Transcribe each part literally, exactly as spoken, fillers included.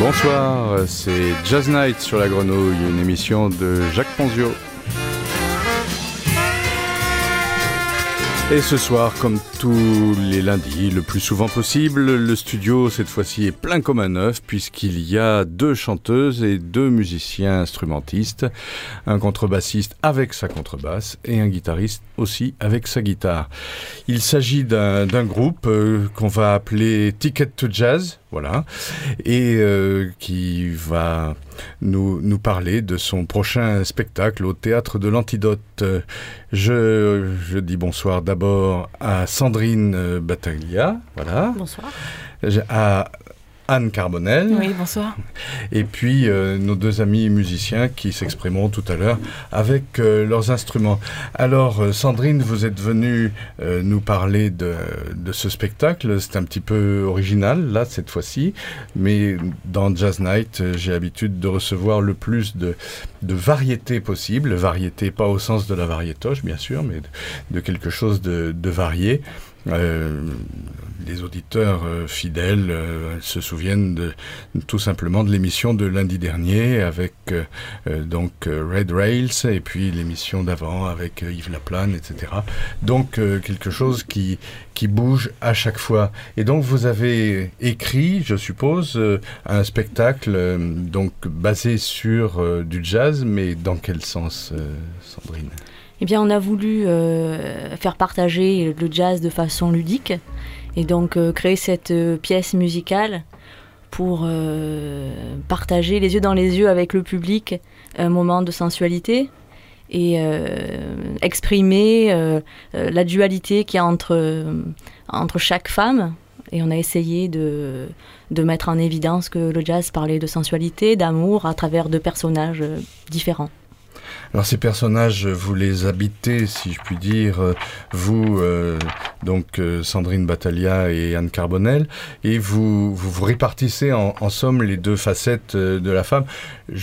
Bonsoir, c'est Jazz Night sur la Grenouille, une émission de Jacques Ponzio. Et ce soir, comme tous les lundis, le plus souvent possible, le studio cette fois-ci est plein comme un œuf puisqu'il y a deux chanteuses et deux musiciens instrumentistes, un contrebassiste avec sa contrebasse et un guitariste aussi avec sa guitare. Il s'agit d'un, d'un groupe euh, qu'on va appeler Ticket to Jazz, voilà, et euh, qui va nous, nous parler de son prochain spectacle au Théâtre de l'Antidote. Je, je dis bonsoir d'abord à Sandrine Battaglia, voilà. Bonsoir. À Anne Carbonel. Oui, bonsoir. Et puis euh, nos deux amis musiciens qui s'exprimeront tout à l'heure avec euh, leurs instruments. Alors euh, Sandrine, vous êtes venue euh, nous parler de, de ce spectacle. C'est un petit peu original là cette fois-ci, mais dans Jazz Night, euh, j'ai l'habitude de recevoir le plus de, de variété possible. Variété pas au sens de la variétoche bien sûr, mais de, de quelque chose de, de varié. Euh, les auditeurs euh, fidèles euh, se souviennent de, tout simplement de l'émission de lundi dernier avec euh, euh, donc euh, Red Rails et puis l'émission d'avant avec euh, Yves Laplane, et cetera. Donc euh, quelque chose qui, qui bouge à chaque fois. Et donc vous avez écrit, je suppose, euh, un spectacle euh, donc basé sur euh, du jazz, mais dans quel sens, euh, Sandrine ? Eh bien, on a voulu euh, faire partager le jazz de façon ludique et donc euh, créer cette euh, pièce musicale pour euh, partager les yeux dans les yeux avec le public un moment de sensualité et euh, exprimer euh, euh, la dualité qu'il y a entre, euh, entre chaque femme. Et on a essayé de, de mettre en évidence que le jazz parlait de sensualité, d'amour à travers deux personnages euh, différents. Alors ces personnages, vous les habitez, si je puis dire, vous, euh, donc euh, Sandrine Battaglia et Anne Carbonel, et vous vous, vous répartissez en, en somme les deux facettes euh, de la femme.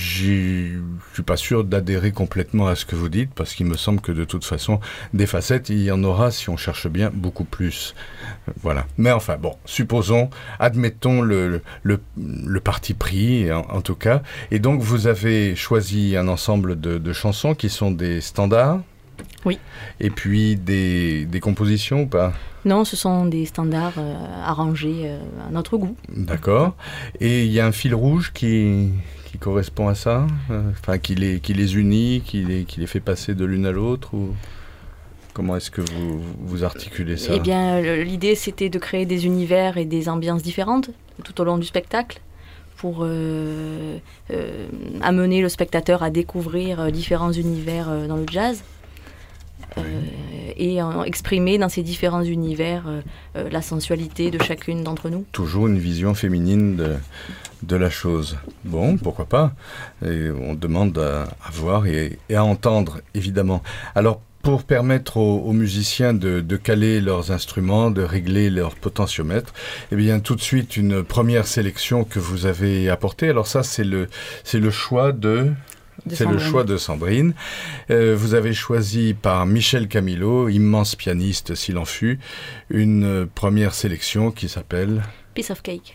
J'y, je suis pas sûr d'adhérer complètement à ce que vous dites, parce qu'il me semble que de toute façon, des facettes, il y en aura, si on cherche bien, beaucoup plus. Voilà. Mais enfin, bon, supposons, admettons le, le, le parti pris, en, en tout cas. Et donc, vous avez choisi un ensemble de, de chansons qui sont des standards. Oui. Et puis des, des compositions ou pas ? Non, ce sont des standards euh, arrangés euh, à notre goût. D'accord. Et il y a un fil rouge qui, qui correspond à ça ? Enfin, qui les, qui les unit, qui les, qui les fait passer de l'une à l'autre ou... Comment est-ce que vous, vous articulez ça ? Eh bien, l'idée, c'était de créer des univers et des ambiances différentes tout au long du spectacle pour euh, euh, amener le spectateur à découvrir euh, différents univers euh, dans le jazz euh, et euh, exprimer dans ces différents univers euh, euh, la sensualité de chacune d'entre nous. Toujours une vision féminine de, de la chose. Bon, pourquoi pas ? Et on demande à, à voir et, et à entendre, évidemment. Alors, pour permettre aux, aux musiciens de, de caler leurs instruments, de régler leur potentiomètre, eh bien tout de suite une première sélection que vous avez apportée. Alors ça c'est le c'est le choix de, de c'est Sandrine. le choix de Sandrine. Euh, vous avez choisi par Michel Camilo, immense pianiste s'il en fut, une première sélection qui s'appelle Piece of Cake.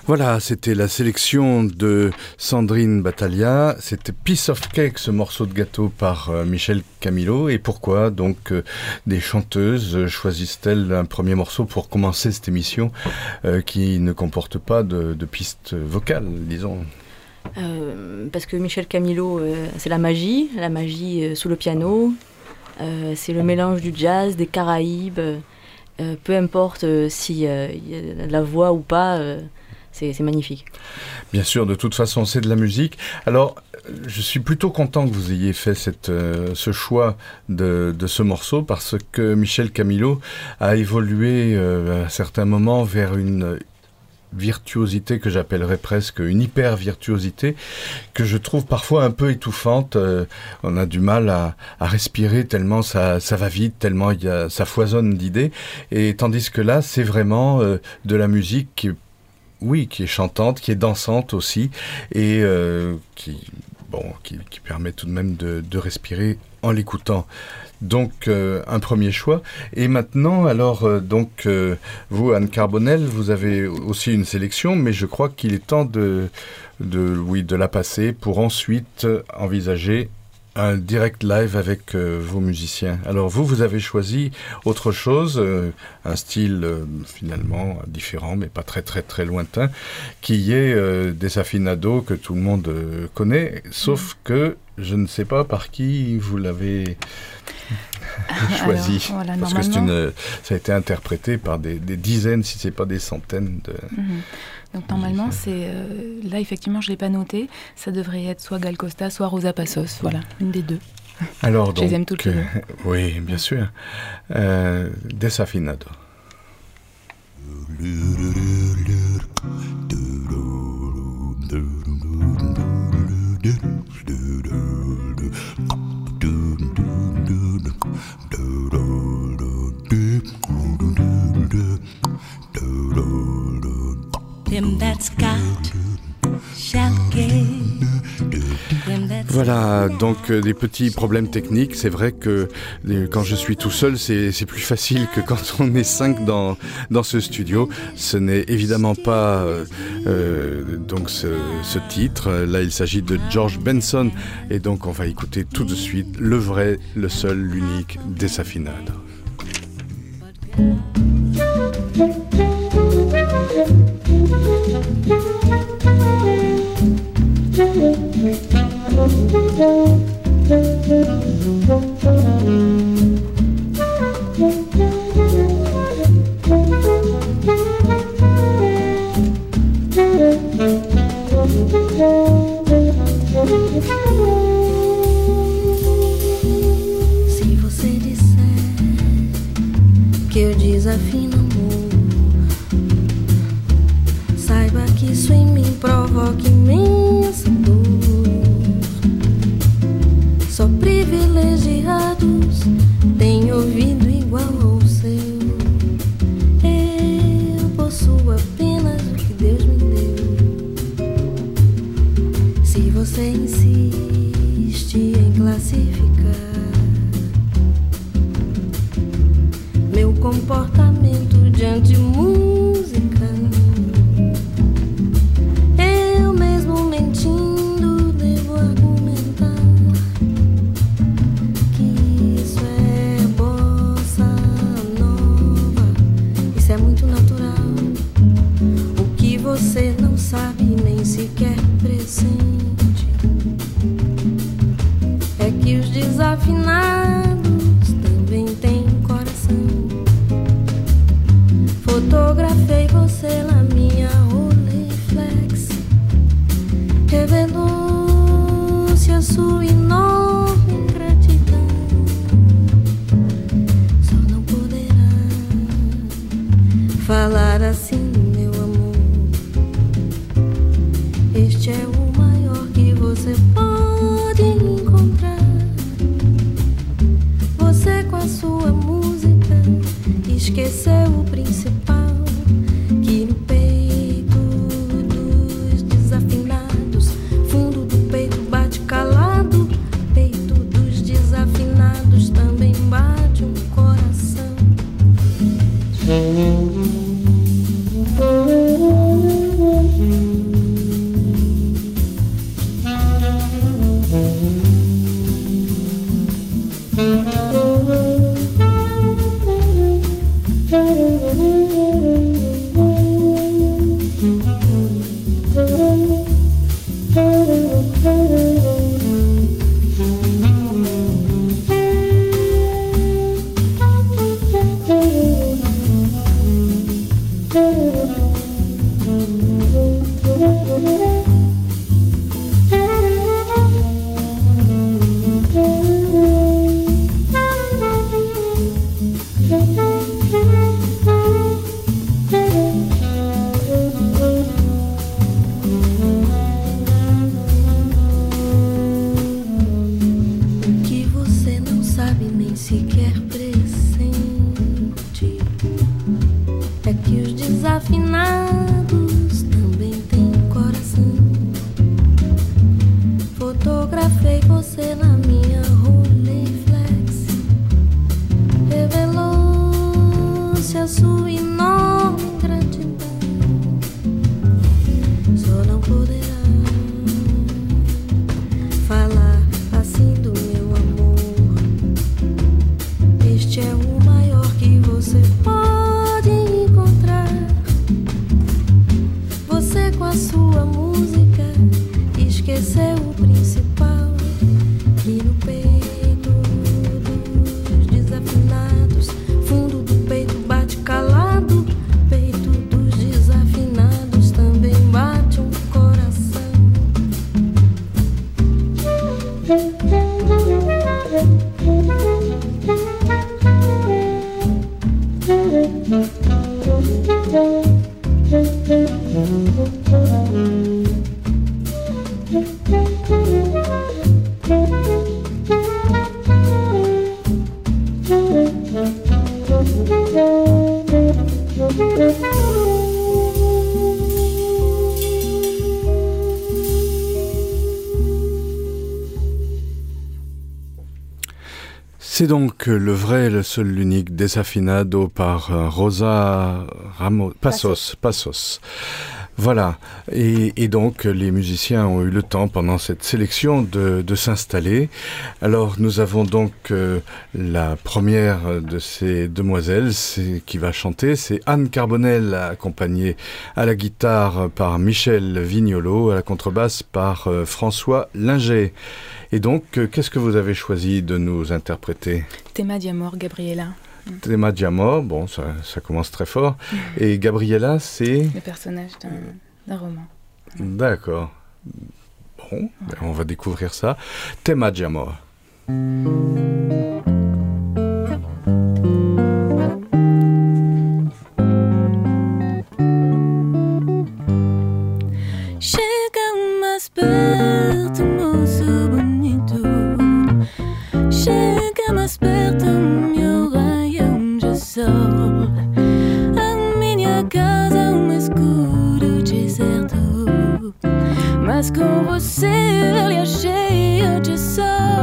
Voilà, c'était la sélection de Sandrine Battaglia. C'était Piece of Cake, ce morceau de gâteau par euh, Michel Camilo. Et pourquoi donc euh, des chanteuses euh, choisissent-elles un premier morceau pour commencer cette émission euh, qui ne comporte pas de, de pistes vocales, disons? Euh, parce que Michel Camilo, euh, c'est la magie, la magie euh, sous le piano. Euh, c'est le mélange du jazz, des Caraïbes. Euh, peu importe euh, si euh, y a de la voix ou pas. Euh, C'est, c'est magnifique. Bien sûr, de toute façon, c'est de la musique. Alors, je suis plutôt content que vous ayez fait cette, euh, ce choix de, de ce morceau parce que Michel Camilo a évolué euh, à un certain moment vers une virtuosité que j'appellerais presque une hyper-virtuosité que je trouve parfois un peu étouffante. Euh, on a du mal à, à respirer tellement ça, ça va vite, tellement il y a, ça foisonne d'idées. Et tandis que là, c'est vraiment euh, de la musique qui Oui, qui est chantante, qui est dansante aussi, et euh, qui, bon, qui, qui permet tout de même de, de respirer en l'écoutant. Donc, euh, un premier choix. Et maintenant, alors, euh, donc, euh, vous, Anne Carbonel, vous avez aussi une sélection, mais je crois qu'il est temps de, de, oui, de la passer pour ensuite envisager un direct live avec euh, vos musiciens. Alors vous, vous avez choisi autre chose, euh, un style euh, finalement différent, mais pas très très très lointain, qui est euh, Desafinado, que tout le monde euh, connaît, sauf mmh. que je ne sais pas par qui vous l'avez choisi. Alors, voilà, parce que c'est une, ça a été interprété par des, des dizaines, si ce n'est pas des centaines de... Mmh. Donc normalement, c'est euh, là effectivement, je l'ai pas noté. Ça devrait être soit Gal Costa, soit Rosa Passos. Voilà, une des deux. Alors je donc, les aime toutes les deux. Oui, bien sûr. Euh, Desafinado. Voilà, donc euh, des petits problèmes techniques. C'est vrai que euh, quand je suis tout seul, c'est, c'est plus facile que quand on est cinq dans, dans ce studio. Ce n'est évidemment pas euh, euh, donc ce, ce titre. Là, il s'agit de George Benson. Et donc, on va écouter tout de suite le vrai, le seul, l'unique Desafinado. Se você disser que eu desafino amor, saiba que isso em mim provoca imensa dor. Só privilegiados têm ouvido igual ao seu. Eu possuo apenas o que Deus me deu. Se você insiste em classificar meu comportamento diante de música, eu mesmo mentindo devo argumentar que isso é bossa nova. Isso é muito natural. O que você não sabe nem sequer pressente é que os desafinados também têm coração. Fotografei você na minha Rolleiflex, revelou-se a sua enorme ingratidão. Só não poderá falar assim, meu amor. Este é o maior que você pode encontrar. Você com a sua música esqueceu o principal, que no peito dos desafinados, fundo do peito bate calado. Peito dos desafinados também bate um coração. qualquer presente. É que os desafinados também têm coração. Fotografei você na minha Rolleiflex. Revelou-se a sua enorme gratidão. Só não poderá falar assim do meu amor. Este é o maior que você pode encontrar. Você com a sua música esqueceu o principal. Que no peito dos desafinados, fundo do peito bate calado. Peito dos desafinados também bate um coração. C'est donc le vrai, le seul, l'unique Desafinado par euh, Rosa Ramos, Passos, Passos. Voilà, et, et donc les musiciens ont eu le temps pendant cette sélection de, de s'installer. Alors nous avons donc euh, la première de ces demoiselles c'est, qui va chanter, c'est Anne Carbonel, accompagnée à la guitare par Michel Vignolo, à la contrebasse par euh, François Linger. Et donc, euh, qu'est-ce que vous avez choisi de nous interpréter ? Tema di amor, Gabriela. Tema di amor, bon, ça, ça commence très fort. Mmh. Et Gabriela, c'est... Le personnage d'un, d'un roman. D'accord. Bon, ouais. Ben on va découvrir ça. Tema di amor. Chega mais perto, moço bonito. Chega mais perto, meu raio de sol. A minha casa é um escuro deserto, mas com você ele é cheio de sol.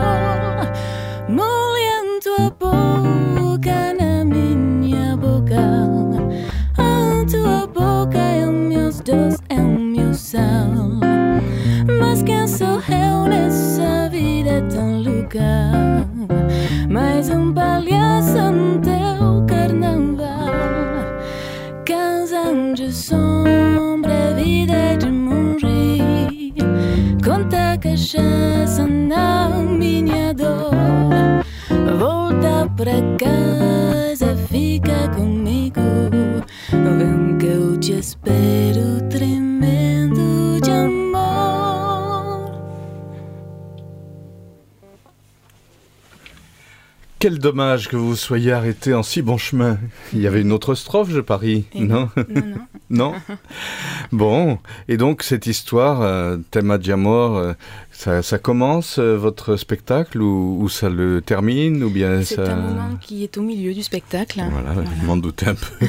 Molhando a boca na minha boca. A tua boca é o meu doce, é o meu sal. Mas quem sou eu nessa vida tão louca? Mais um palhaço no teu carnaval. Canção de sombra, vida de morrer. Conta cachaça na minha dor. Volta pra casa, fica comigo. Vem que eu te espero tremendo de amor. Quel dommage que vous soyez arrêté en si bon chemin. Il y avait une autre strophe, je parie, et non? Non, non. Non. Bon, et donc cette histoire, euh, Tema di amor, euh, ça, ça commence euh, votre spectacle ou, ou ça le termine ou bien C'est ça... un moment qui est au milieu du spectacle. Voilà, Voilà. je m'en doutais un peu.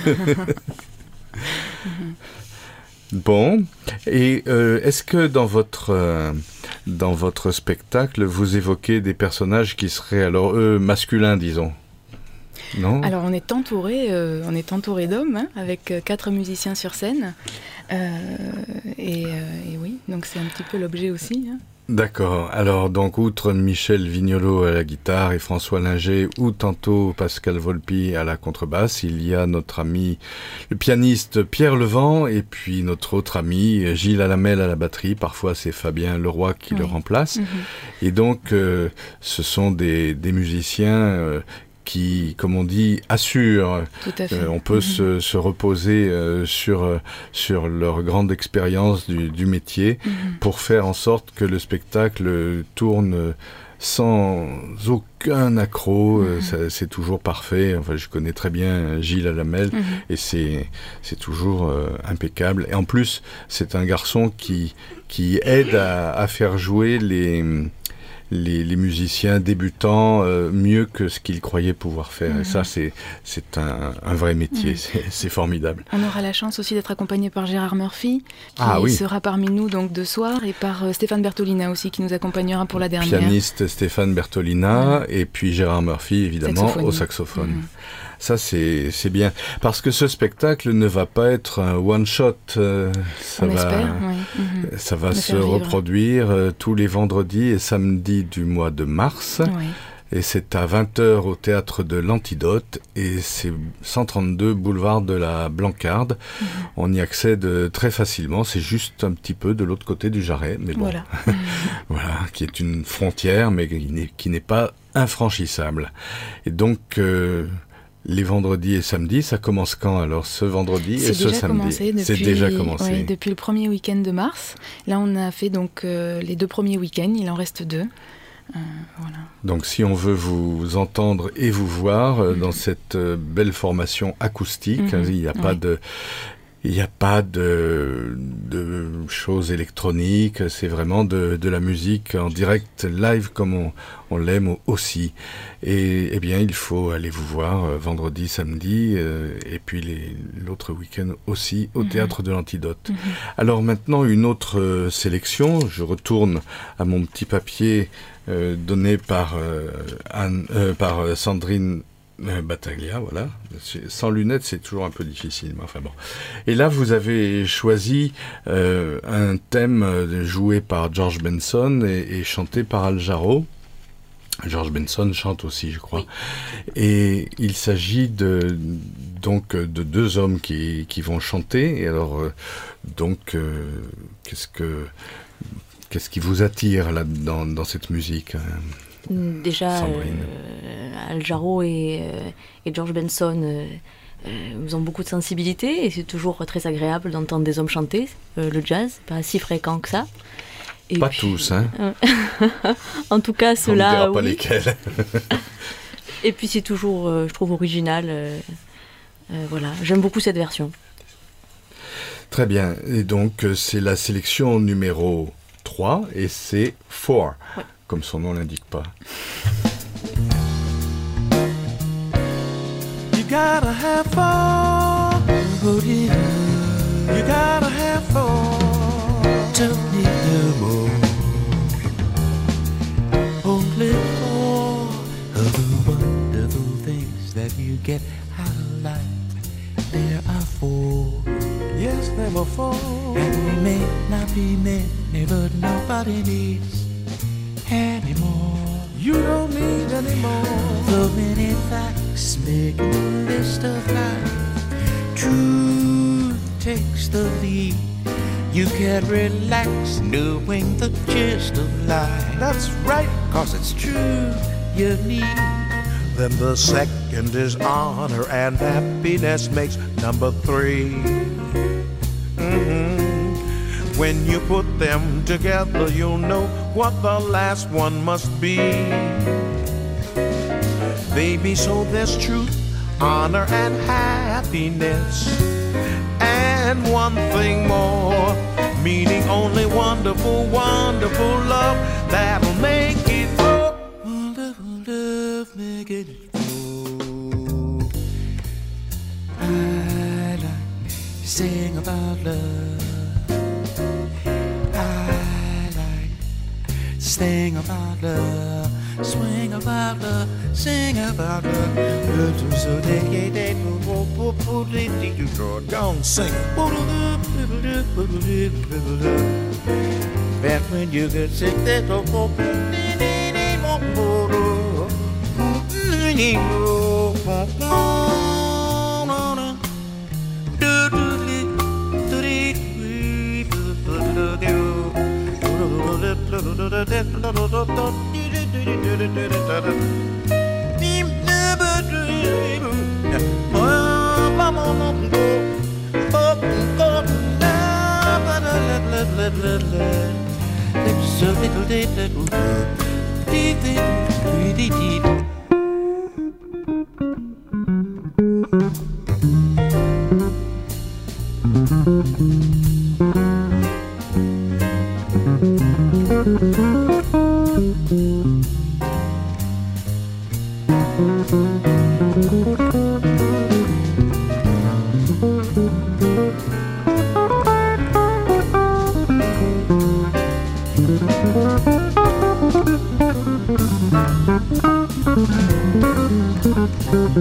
Bon, et euh, est-ce que dans votre, euh, dans votre spectacle, vous évoquez des personnages qui seraient, alors eux, masculins, disons? Non? Alors on est entouré, euh, on est entouré d'hommes, hein, avec euh, quatre musiciens sur scène. Euh, et, euh, et oui, donc c'est un petit peu l'objet aussi. Hein. D'accord. Alors, donc, outre Michel Vignolo à la guitare et François Linger, ou tantôt Pascal Volpi à la contrebasse, il y a notre ami, le pianiste Pierre Levent, et puis notre autre ami Gilles Alamel à la batterie. Parfois, c'est Fabien Leroy qui oui. le remplace. Mm-hmm. Et donc, euh, ce sont des, des musiciens euh, qui, comme on dit, assurent. Tout à fait. Euh, on peut mm-hmm. se, se reposer euh, sur, euh, sur leur grande expérience du, du métier mm-hmm. pour faire en sorte que le spectacle tourne sans aucun accroc. Mm-hmm. Ça, c'est toujours parfait. Enfin, je connais très bien Gilles Alamel mm-hmm. et c'est, c'est toujours euh, impeccable. Et en plus, c'est un garçon qui, qui aide à, à faire jouer les... les, les musiciens débutants euh, mieux que ce qu'ils croyaient pouvoir faire. Mmh. Et ça, c'est, c'est un, un vrai métier, mmh. c'est, c'est formidable. On aura la chance aussi d'être accompagné par Gérard Murphy, qui ah, oui. sera parmi nous donc de soir, et par euh, Stéphane Bertolina aussi, qui nous accompagnera pour la dernière. Pianiste Stéphane Bertolina, mmh. et puis Gérard Murphy, évidemment, Saxophonie. au saxophone. Mmh. Ça, c'est, c'est bien. Parce que ce spectacle ne va pas être un one-shot. Euh, ça On va, espère, oui. Mmh. Ça va se reproduire euh, tous les vendredis et samedis du mois de mars. Oui. Et c'est à vingt heures au Théâtre de l'Antidote. Et c'est cent trente-deux boulevard de la Blancarde. Mmh. On y accède très facilement. C'est juste un petit peu de l'autre côté du Jarret. Mais bon, voilà. voilà, qui est une frontière, mais qui n'est, qui n'est pas infranchissable. Et donc... Euh, les vendredis et samedis, ça commence quand alors? Ce vendredi c'est et ce samedi depuis, C'est déjà commencé. Oui, depuis le premier week-end de mars. Là, on a fait donc euh, les deux premiers week-ends, il en reste deux. Euh, voilà. Donc si on veut vous entendre et vous voir euh, mmh. dans cette euh, belle formation acoustique, mmh. il n'y a pas oui. de... Il n'y a pas de, de choses électroniques, c'est vraiment de, de la musique en direct, live, comme on, on l'aime aussi. Et eh bien, il faut aller vous voir euh, vendredi, samedi, euh, et puis les, l'autre week-end aussi, au mmh. Théâtre de l'Antidote. Mmh. Alors maintenant, une autre euh, sélection. Je retourne à mon petit papier euh, donné par, euh, Anne, euh, par euh, Sandrine Euh, Battaglia, voilà. Sans lunettes, c'est toujours un peu difficile, mais enfin bon. Et là, vous avez choisi euh, un thème joué par George Benson et, et chanté par Al Jarreau. George Benson chante aussi, je crois. Oui. Et il s'agit de, donc, de deux hommes qui, qui vont chanter. Et alors, euh, donc, euh, qu'est-ce que, qu'est-ce qui vous attire là, dans, dans cette musique, hein? Déjà, euh, Al Jarreau et, euh, et George Benson, euh, euh, ils ont beaucoup de sensibilité et c'est toujours très agréable d'entendre des hommes chanter. Euh, le jazz, pas si fréquent que ça. Et pas puis, tous, hein. Euh, en tout cas, ceux-là, on ne dira pas oui. lesquels. Et puis c'est toujours, euh, je trouve, original. Euh, euh, voilà, j'aime beaucoup cette version. Très bien. Et donc, c'est la sélection numéro trois et c'est Four. Ouais. Comme son nom l'indique pas. You gotta have four. You gotta have four. Tell me no more. Only four of the wonderful things that you get out of life. There are four. Yes, there were four. And we may not be many, but nobody needs anymore. You don't need anymore. So many facts making a list of life. Truth takes the lead. You can relax knowing the gist of life. That's right, cause it's true you need. Then the second is honor and happiness makes number three. Mm-hmm. When you put them together, you'll know what the last one must be. Baby, so there's truth, honor, and happiness. And one thing more, meaning only wonderful, wonderful love that'll make it go. Wonderful love, make it go. I like to sing about love. Sing about love, swing about love, sing about love. So they they don't sing. But when you get sick, they don't go.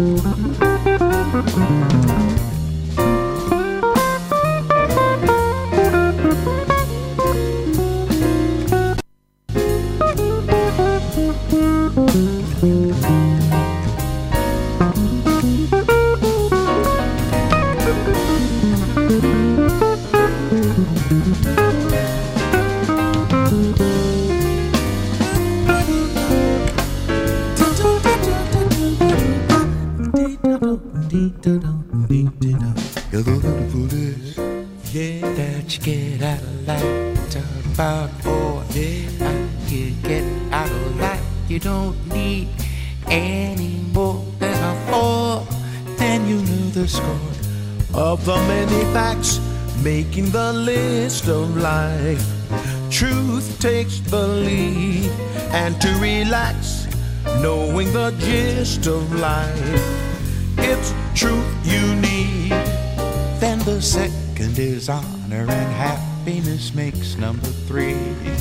Yeah, that you get out of light about four. Yeah, you get out of light. You don't need any more than a four. Then you knew the score of the many facts making the list of life. Truth takes the lead, and to relax, knowing the gist of life. It's truth you need. Then the second is honor, and happiness makes number three.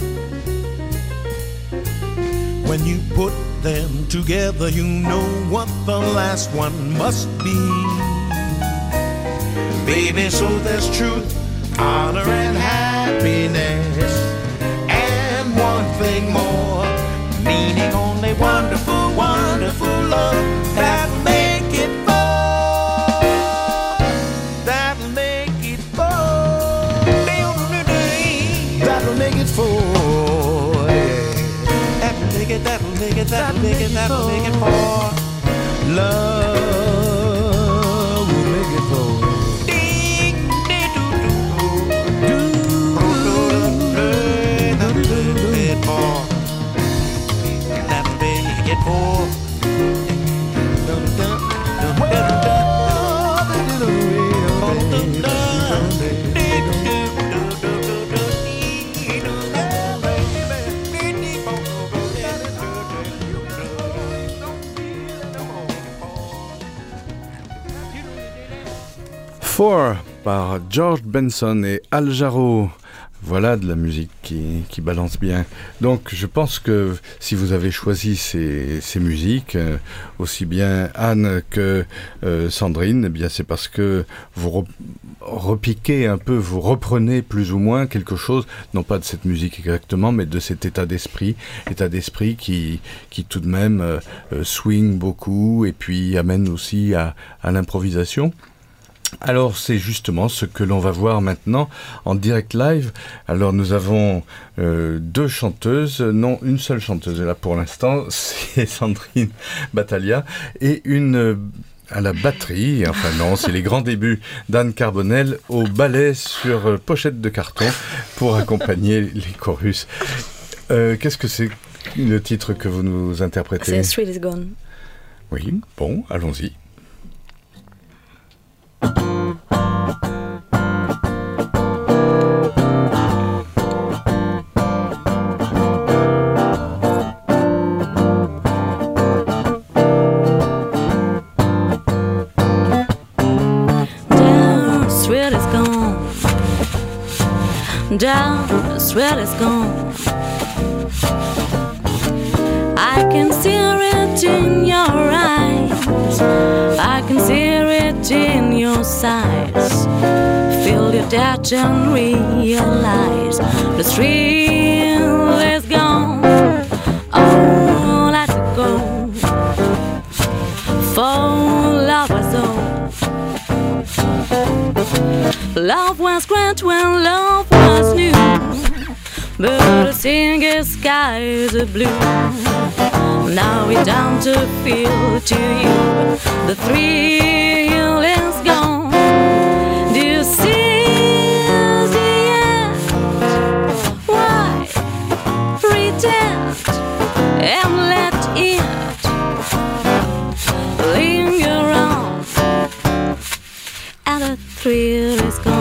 When you put them together, you know what the last one must be. Baby, so there's truth, honor, and happiness, and one thing more, meaning only wonderful, wonderful love that'll make it four. That'll make it four. That'll make it four. Yeah. That'll make it, that'll make it, that'll make it, that'll make it four. Love will make it four. Four par George Benson et Al Jarreau. Voilà de la musique qui, qui balance bien. Donc je pense que si vous avez choisi ces, ces musiques, euh, aussi bien Anne que euh, Sandrine, eh bien c'est parce que vous re, repiquez un peu, vous reprenez plus ou moins quelque chose, non pas de cette musique exactement, mais de cet état d'esprit, état d'esprit qui, qui tout de même euh, swing beaucoup et puis amène aussi à, à l'improvisation. Alors c'est justement ce que l'on va voir maintenant en direct live. Alors nous avons euh, deux chanteuses, non une seule chanteuse là pour l'instant, c'est Sandrine Battaglia, et une euh, à la batterie, enfin non, c'est les grands débuts d'Anne Carbonel au ballet sur euh, pochette de carton pour accompagner les chorus. Euh, qu'est-ce que c'est le titre que vous nous interprétez ? C'est Street is Gone. Oui, bon, allons-y. Down, the sweat is gone. I can see it in your eyes, I can see it in your sighs. Feel your touch and realize the thrill is gone. Oh, let it go. For love was all. Love was great when love was new, but the singing skies are blue. Now it's down to feel to you, the thrill is gone. This is the end. Why pretend and let it linger on, and the thrill is gone.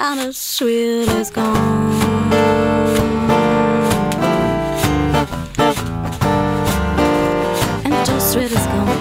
and the thrill is gone. And the thrill is gone.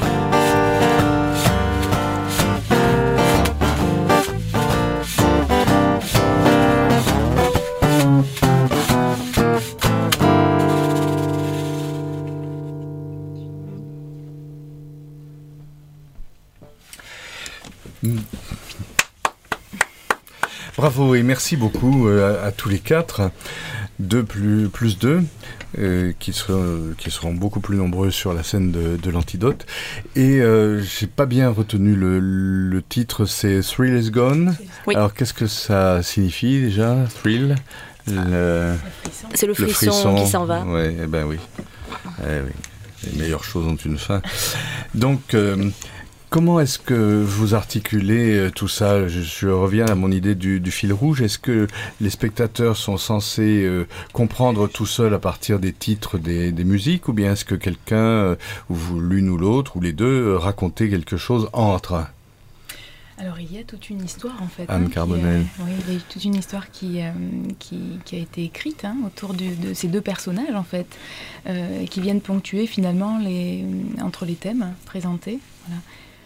Bravo et merci beaucoup euh, à, à tous les quatre, deux plus, plus deux, euh, qui, seront, qui seront beaucoup plus nombreux sur la scène de, de l'Antidote. Et euh, j'ai pas bien retenu le, le titre, c'est Thrill is Gone. Oui. Alors qu'est-ce que ça signifie déjà, Thrill? Le, c'est le frisson, le frisson qui s'en va. Ouais, eh ben oui. Eh oui. Les meilleures choses ont une fin. Donc... Euh, comment est-ce que vous articulez tout ça? je, je reviens à mon idée du, du fil rouge. Est-ce que les spectateurs sont censés euh, comprendre tout seul à partir des titres des, des musiques, ou bien est-ce que quelqu'un, euh, ou vous, l'une ou l'autre, ou les deux, euh, racontait quelque chose entre? Alors il y a toute une histoire en fait. Anne hein, Carbonel. Qui, euh, oui, il y a toute une histoire qui, euh, qui, qui a été écrite hein, autour du, de ces deux personnages en fait, euh, qui viennent ponctuer finalement les, entre les thèmes présentés. Voilà.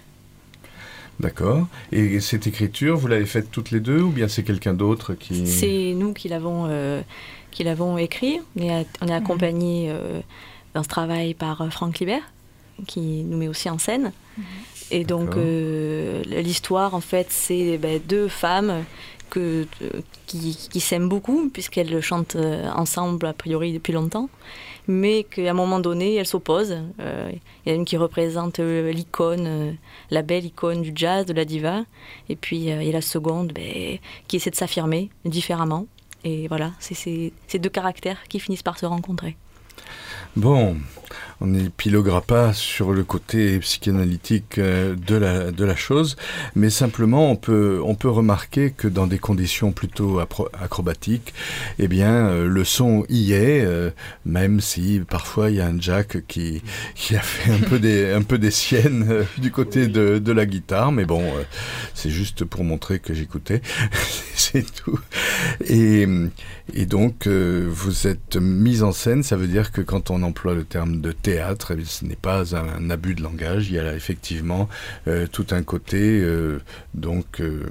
D'accord. Et cette écriture, vous l'avez faite toutes les deux, ou bien c'est quelqu'un d'autre qui... C'est nous qui l'avons, euh, qui l'avons écrit. On est, on est accompagné euh, dans ce travail par Franck Libert, qui nous met aussi en scène. Mm-hmm. Et donc, euh, l'histoire, en fait, c'est ben, deux femmes que, qui, qui s'aiment beaucoup, puisqu'elles chantent ensemble, a priori, depuis longtemps. Mais qu'à un moment donné, elles s'opposent. Euh, il y a une qui représente euh, l'icône, euh, la belle icône du jazz, de la diva. Et puis, euh, il y a la seconde ben, qui essaie de s'affirmer différemment. Et voilà, c'est ces, ces deux caractères qui finissent par se rencontrer. Bon, on n'épiloguera pas sur le côté psychanalytique de la, de la chose, mais simplement on peut, on peut remarquer que dans des conditions plutôt acrobatiques, eh bien, le son y est, euh, même si parfois il y a un Jack qui, qui a fait un peu des, un peu des siennes euh, du côté de, de la guitare, mais bon, euh, c'est juste pour montrer que j'écoutais, c'est tout. Et, et donc, euh, vous êtes mise en scène, ça veut dire que quand on emploie le terme de théâtre, eh ce n'est pas un, un abus de langage, il y a là effectivement euh, tout un côté euh, donc euh,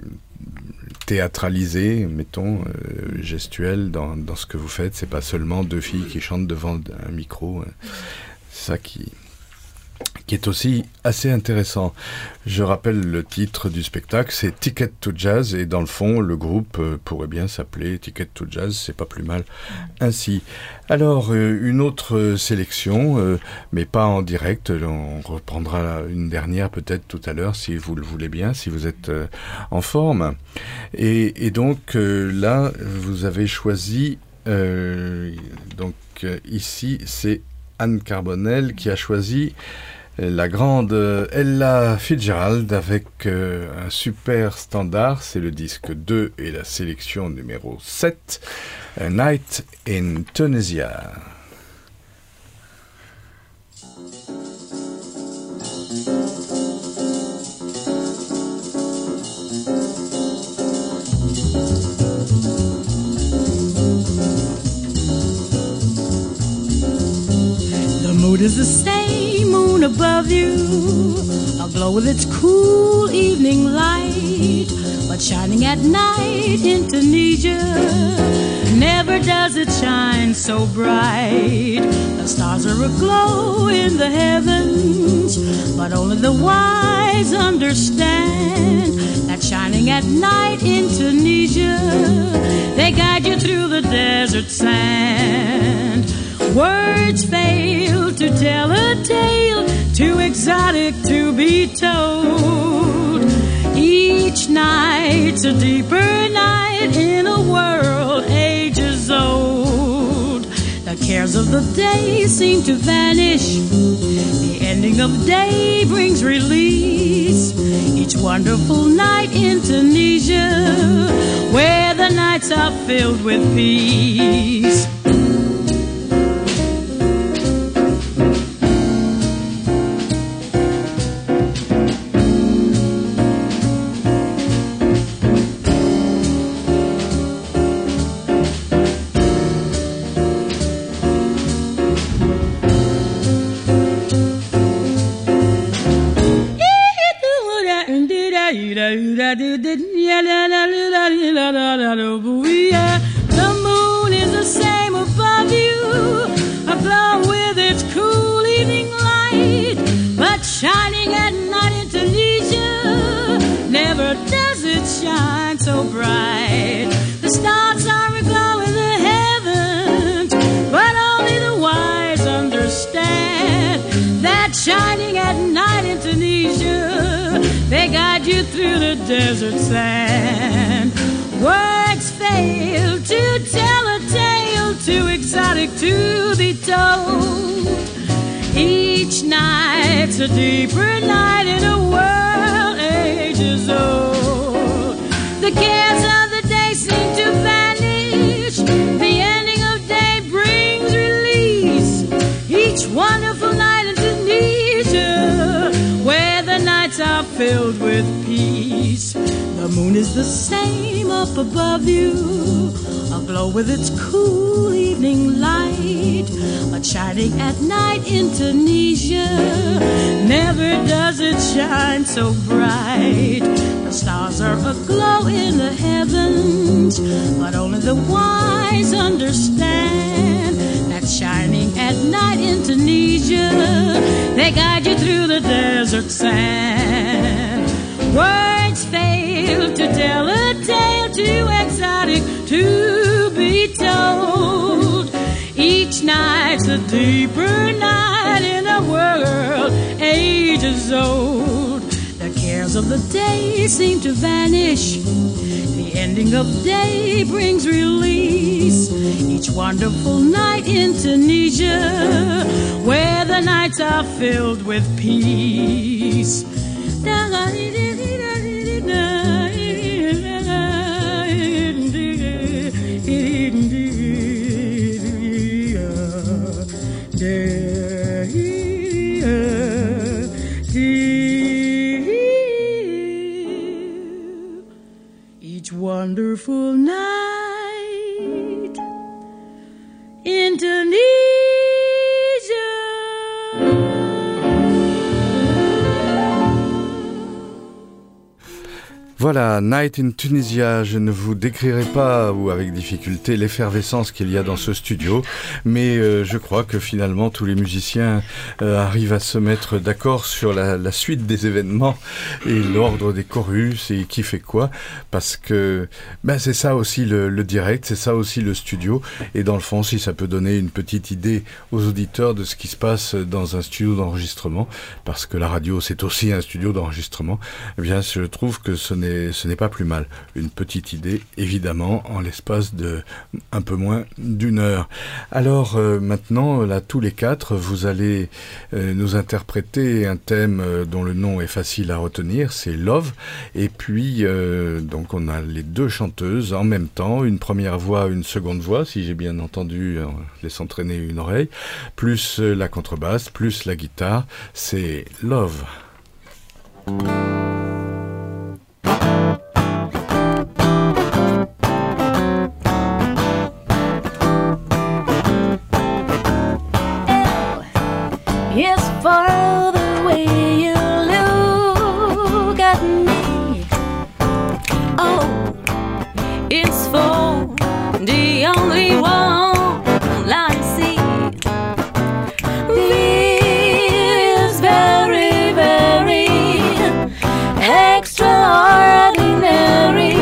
théâtralisé, mettons, euh, gestuel dans, dans ce que vous faites. C'est pas seulement deux filles qui chantent devant un micro, c'est ça qui... qui est aussi assez intéressant. Je rappelle le titre du spectacle, c'est Ticket to Jazz, et dans le fond, le groupe euh, pourrait bien s'appeler Ticket to Jazz, c'est pas plus mal ainsi. Alors, euh, une autre sélection, euh, mais pas en direct, on reprendra une dernière peut-être tout à l'heure, si vous le voulez bien, si vous êtes euh, en forme. Et, et donc, euh, là, vous avez choisi, euh, donc euh, ici, c'est Anne Carbonel qui a choisi la grande Ella Fitzgerald avec euh, un super standard, c'est le disque deux et la sélection numéro sept, A Night in Tunisia. The mood is the same, moon above you, aglow with its cool evening light, but shining at night in Tunisia. Never does it shine so bright. The stars are aglow in the heavens, but only the wise understand that shining at night in Tunisia, they guide you through the desert sand. Words fail to tell a tale too exotic to be told. Each night's a deeper night in a world ages old. The cares of the day seem to vanish. The ending of day brings release. Each wonderful night in Tunisia, where the nights are filled with peace. moon is the same above you, aglow with its cool evening light, but shining at night in Tunisia, never does it shine so bright. The stars are aglow in the heavens, but only the wise understand that shining at night in Tunisia, they guide you through the desert sand. Words fail to tell a tale too exotic to be told. Each night's a deeper night in a world ages old. The cares of the day seem to vanish. The ending of day brings release. Each wonderful night in Tunisia, where the nights are filled with peace. The moon is the same up above you, aglow with its cool evening light, but shining at night in Tunisia, never does it shine so bright. The stars are aglow in the heavens, but only the wise understand that shining at night in Tunisia, they guide you through the desert sand. Words fail to tell a tale too exotic to be told. Each night's a deeper night in a world ages old. The cares of the day seem to vanish. The ending of day brings release. Each wonderful night in Tunisia, where the nights are filled with peace. Each wonderful night in Tunisia. Voilà, Night in Tunisia. Je ne vous décrirai pas, ou avec difficulté, l'effervescence qu'il y a dans ce studio, mais euh, je crois que finalement tous les musiciens euh, arrivent à se mettre d'accord sur la, la suite des événements et l'ordre des chorus et qui fait quoi, parce que ben, c'est ça aussi le, le direct, c'est ça aussi le studio, et dans le fond, si ça peut donner une petite idée aux auditeurs de ce qui se passe dans un studio d'enregistrement, parce que la radio c'est aussi un studio d'enregistrement, eh bien je trouve que ce n'est ce n'est pas plus mal. Une petite idée, évidemment, en l'espace de un peu moins d'une heure. Alors euh, maintenant, là, tous les quatre, vous allez euh, nous interpréter un thème euh, dont le nom est facile à retenir, c'est Love. Et puis, euh, donc, on a les deux chanteuses en même temps, une première voix, une seconde voix, si j'ai bien entendu, euh, laisse entraîner une oreille, plus euh, la contrebasse, plus la guitare, c'est Love. It's for the way you look at me. Oh, it's for the only one I see. This very, very extraordinary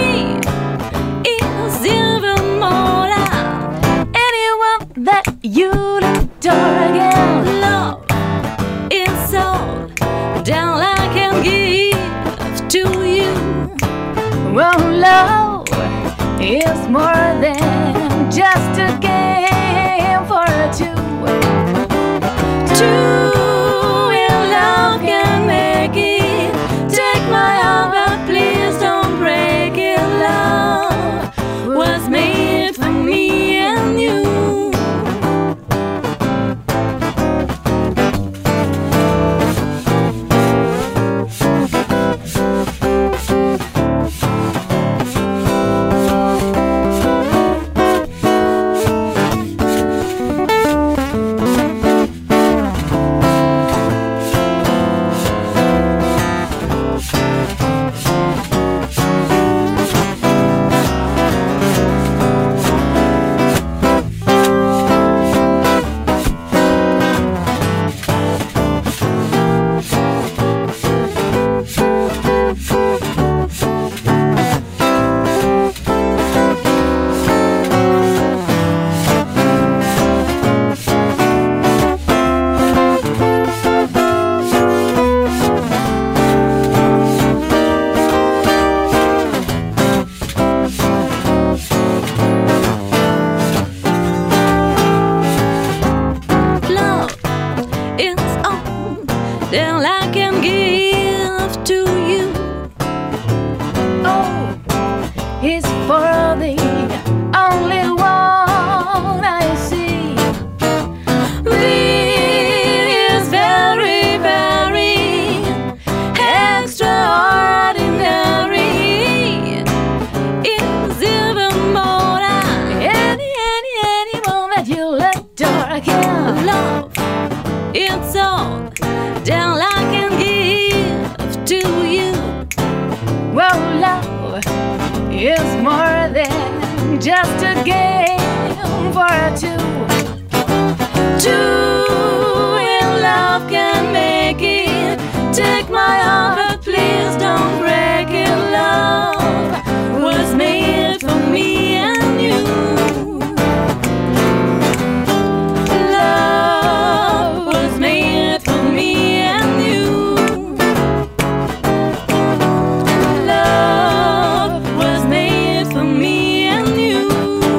is even more than anyone that you adore. Again, love is all that I can give to you. Well, love is more than just a game for two. Two in love can make it. Take my arm, but please don't break it. Love was made for me and you. I can give to you. Oh, it's for the only one I see. This is very, very extraordinary. It's even more than Any, any, anyone that you'll adore, I can love. It's all that I can give to you. Well, love is more than just a game for two. Two in love can make it. Take my heart, but please don't break it. Love was made for me and you. Love was made for me and you. Love was made for me and you.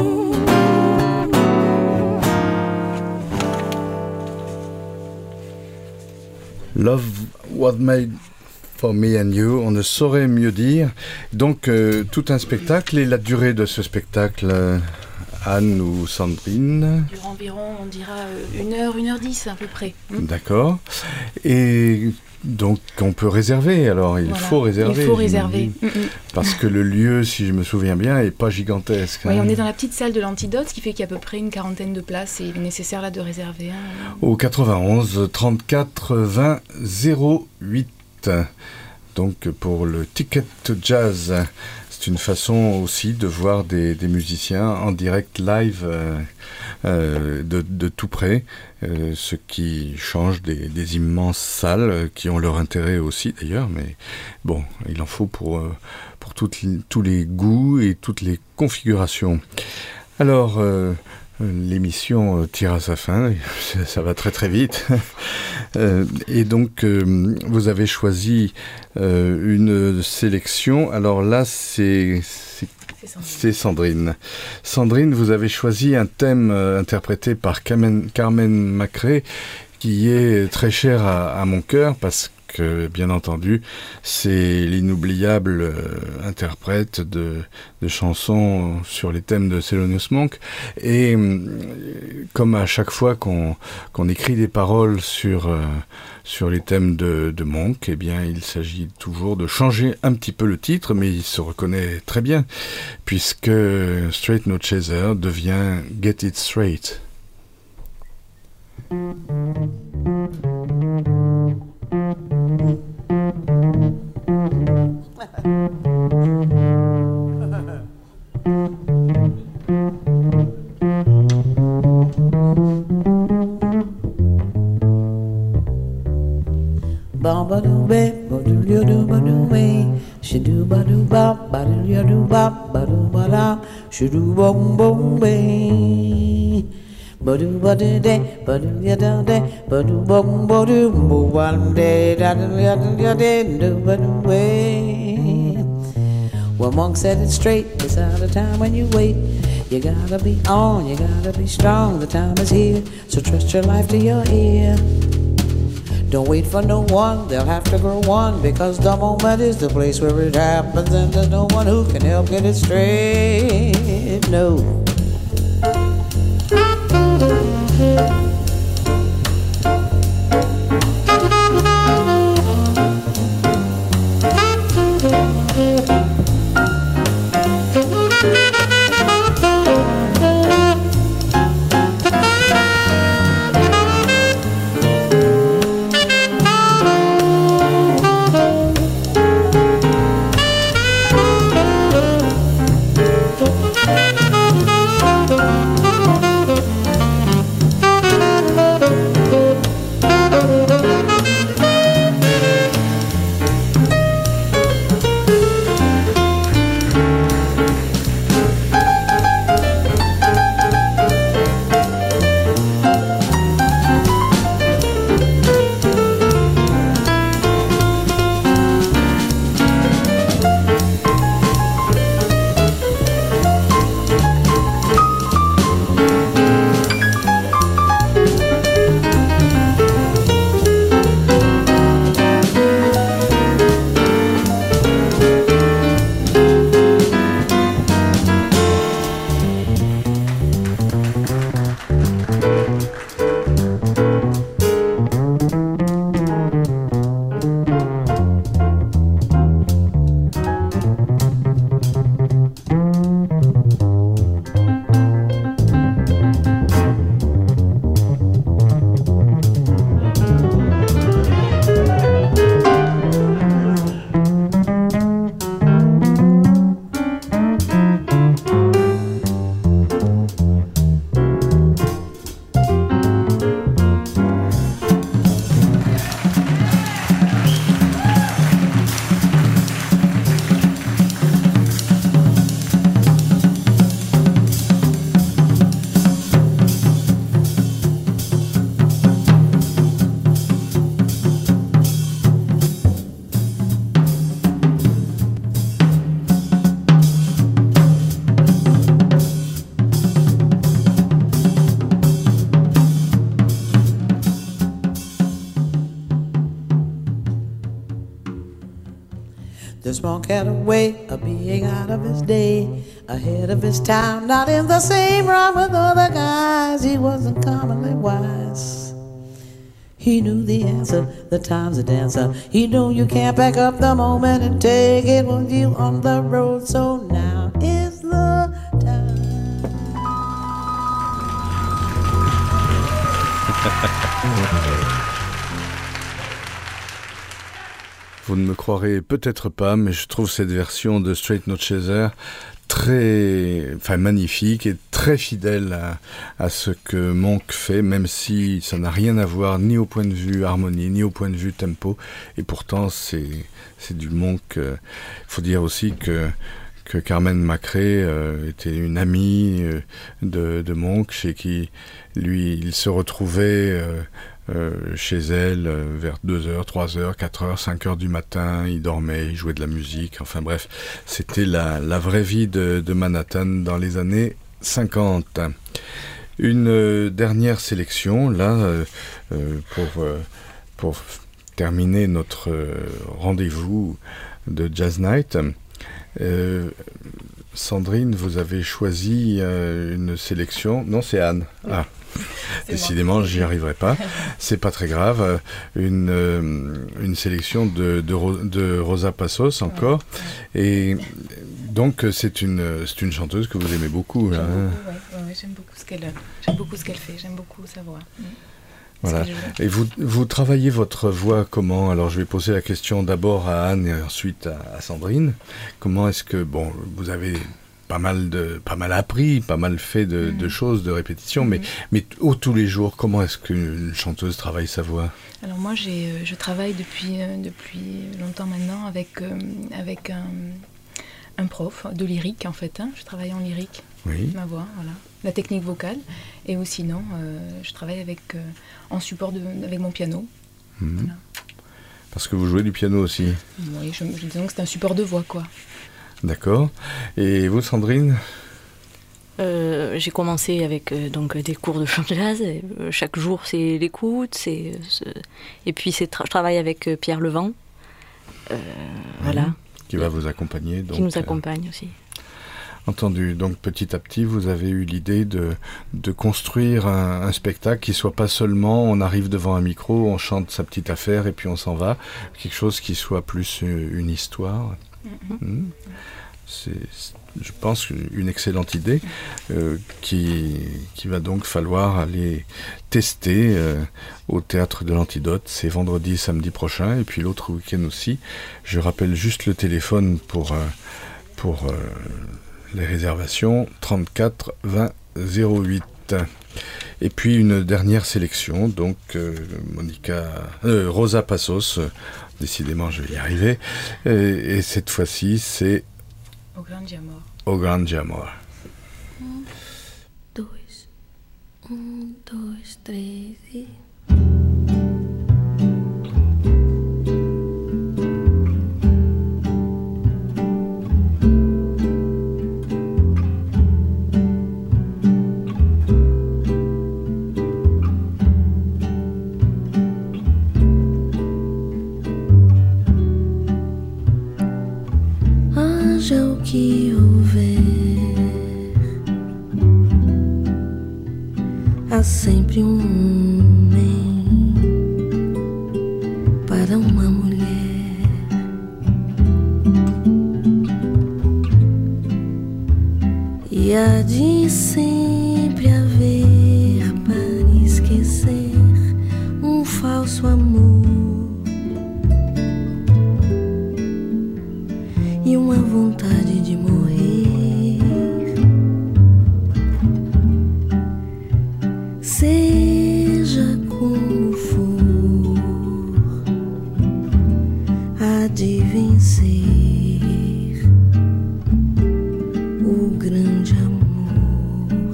Love was made for me and you, on ne saurait mieux dire. Donc, euh, tout un spectacle, et la durée de ce spectacle, euh, Anne ou Sandrine? Dure environ, on dira, euh, une heure, une heure dix à peu près. Hmm. D'accord. Et donc, on peut réserver, alors il Voilà. faut réserver. Il faut j'imagine. réserver. Mm, mm. Parce que le lieu, si je me souviens bien, est pas gigantesque. Oui, hein. on est dans la petite salle de l'Antidote, ce qui fait qu'il y a à peu près une quarantaine de places et il est nécessaire là de réserver. Hein. Au quatre-vingt-onze trente-quatre vingt zéro huit. Donc pour le Ticket to Jazz, c'est une façon aussi de voir des, des musiciens en direct live euh, euh, de, de tout près, euh, ce qui change des, des immenses salles euh, qui ont leur intérêt aussi d'ailleurs, mais bon, il en faut pour, euh, pour toutes, tous les goûts et toutes les configurations. Alors, euh, l'émission tire à sa fin, ça, ça va très très vite. euh, et donc, euh, vous avez choisi euh, une sélection. Alors là, c'est, c'est, c'est Sandrine. Sandrine, vous avez choisi un thème euh, interprété par Carmen, Carmen Macrae, qui est très cher à, à mon cœur, parce que, bien entendu, c'est l'inoubliable euh, interprète de, de chansons sur les thèmes de Thelonious Monk. Et euh, comme à chaque fois qu'on, qu'on écrit des paroles sur, euh, sur les thèmes de, de Monk, eh bien, il s'agit toujours de changer un petit peu le titre, mais il se reconnaît très bien, puisque Straight No Chaser devient Get It Straight. Ba ba do be, ba do yo do ba do me, she do ba do ba, ba do yo do ba, ba do ba da, she do bong bong be. Ba do ba do de, ba do ya da de, ba do bong ba do bo one day, da do ya do ya de, do ba do way. Well, Monk said it straight, it's out of time when you wait. You gotta be on, you gotta be strong, the time is here, so trust your life to your ear. Don't wait for no one, they'll have to grow one, because the moment is the place where it happens, and there's no one who can help get it straight. No. This monk had a way of being out of his day, ahead of his time, not in the same rhyme with other guys. He wasn't commonly wise. He knew the answer, the time's a dancer. He knew you can't back up the moment and take it with you on the road. So now is the time. Vous ne me croirez peut-être pas, mais je trouve cette version de Straight No Chaser très, enfin magnifique et très fidèle à, à ce que Monk fait, même si ça n'a rien à voir ni au point de vue harmonie, ni au point de vue tempo. Et pourtant, c'est, c'est du Monk. Il euh, faut dire aussi que que Carmen Macrae euh, était une amie euh, de, de Monk, chez qui lui, il se retrouvait euh, euh, chez elle euh, vers deux heures, trois heures, quatre heures, cinq heures du matin. Il dormait, il jouait de la musique. Enfin bref, c'était la, la vraie vie de, de Manhattan dans les années cinquante. Une euh, dernière sélection, là, euh, euh, pour, euh, pour terminer notre euh, rendez-vous de Jazz Night. Euh, Sandrine, vous avez choisi euh, une sélection. Non, c'est Anne. Ah, c'est décidément, j'y arriverai pas. C'est pas très grave. Une, euh, une sélection de, de, de Rosa Passos encore. Ouais, ouais. Et donc, c'est une, c'est une chanteuse que vous aimez beaucoup. J'aime, hein. beaucoup, ouais, ouais, j'aime beaucoup ce qu'elle, j'aime beaucoup ce qu'elle fait. J'aime beaucoup sa voix. Mmh. Voilà. Et vous, vous travaillez votre voix comment? Alors je vais poser la question d'abord à Anne et ensuite à, à Sandrine. Comment est-ce que, bon, vous avez pas mal, de, pas mal appris, pas mal fait de, mmh. de choses, de répétitions, mmh. mais, mais au tous les jours, comment est-ce qu'une chanteuse travaille sa voix? Alors moi, j'ai, je travaille depuis, depuis longtemps maintenant avec, euh, avec un, un prof de lyrique en fait. Hein. Je travaille en lyrique, oui. ma voix, voilà. La technique vocale, et ou sinon euh, je travaille avec, euh, en support de, avec mon piano. Mmh. Voilà. Parce que vous jouez du piano aussi? Oui, je, je disons que c'est un support de voix, quoi. D'accord. Et vous, Sandrine? euh, J'ai commencé avec euh, donc, des cours de chant de jazz. Et, euh, chaque jour, c'est l'écoute. C'est, c'est... Et puis, c'est tra- je travaille avec euh, Pierre Levent. Euh, mmh. Voilà. Qui va vous accompagner. Donc, qui nous accompagne euh... aussi. Entendu. Donc petit à petit, vous avez eu l'idée de, de construire un, un spectacle qui soit pas seulement on arrive devant un micro, on chante sa petite affaire et puis on s'en va. Quelque chose qui soit plus une histoire. Mm-hmm. Mmh. C'est, je pense, une excellente idée euh, qui, qui va donc falloir aller tester euh, au Théâtre de l'Antidote. C'est vendredi, samedi prochain et puis l'autre week-end aussi. Je rappelle juste le téléphone pour... Euh, pour euh, les réservations, trente-quatre vingt zéro huit. Et puis une dernière sélection, donc euh, Monica, euh, Rosa Passos, euh, décidément je vais y arriver, et, et cette fois-ci c'est O Grande Amor. O Grande Amor. Un, deux, un, deux, tres et... que houver, há sempre um homem para uma mulher. E há de sempre haver para esquecer um falso amor e uma vontade de morrer. Seja como for, há de vencer o grande amor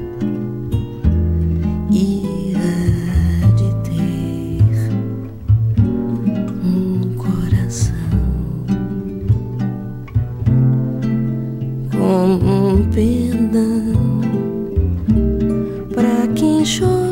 e há de ter um coração como um perdão pra quem chorou.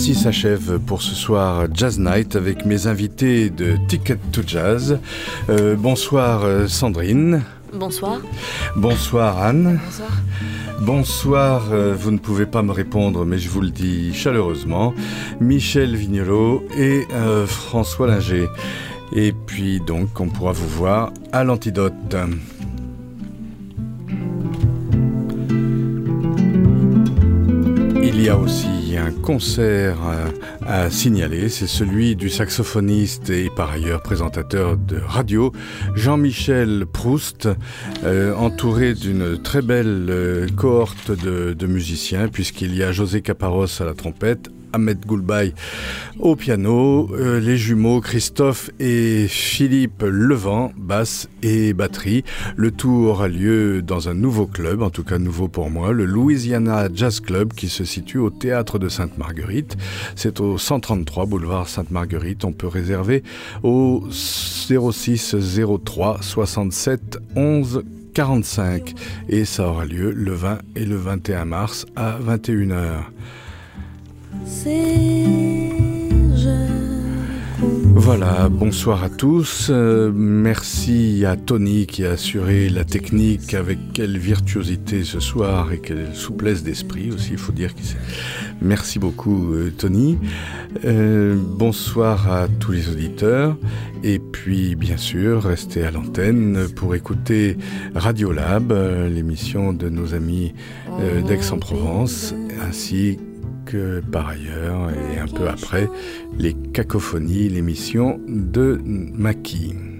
Ainsi s'achève pour ce soir Jazz Night avec mes invités de Ticket to Jazz. Euh, bonsoir euh, Sandrine. Bonsoir. Bonsoir Anne. Bonsoir. Bonsoir, euh, vous ne pouvez pas me répondre, mais je vous le dis chaleureusement. Michel Vigneault et euh, François Linger. Et puis donc, on pourra vous voir à l'Antidote. Il y a aussi un concert à, à signaler, c'est celui du saxophoniste et par ailleurs présentateur de radio, Jean-Michel Proust, euh, entouré d'une très belle euh, cohorte de, de musiciens, puisqu'il y a José Caparros à la trompette, Ahmed Goulbaï au piano, euh, les jumeaux Christophe et Philippe Levent, basse et batterie. Le tout aura lieu dans un nouveau club, en tout cas nouveau pour moi, le Louisiana Jazz Club, qui se situe au Théâtre de Sainte-Marguerite. C'est au cent trente-trois boulevard Sainte-Marguerite. On peut réserver au zéro six zéro trois soixante-sept onze quarante-cinq et ça aura lieu le vingt et le vingt et un mars à vingt et une heures. Voilà, bonsoir à tous. Euh, merci à Tony qui a assuré la technique avec quelle virtuosité ce soir et quelle souplesse d'esprit aussi, il faut dire. Que c'est... Merci beaucoup euh, Tony. Euh, bonsoir à tous les auditeurs. Et puis bien sûr, restez à l'antenne pour écouter Radiolab, euh, l'émission de nos amis euh, d'Aix-en-Provence, ainsi que par ailleurs et un peu après les cacophonies, l'émission de Maki.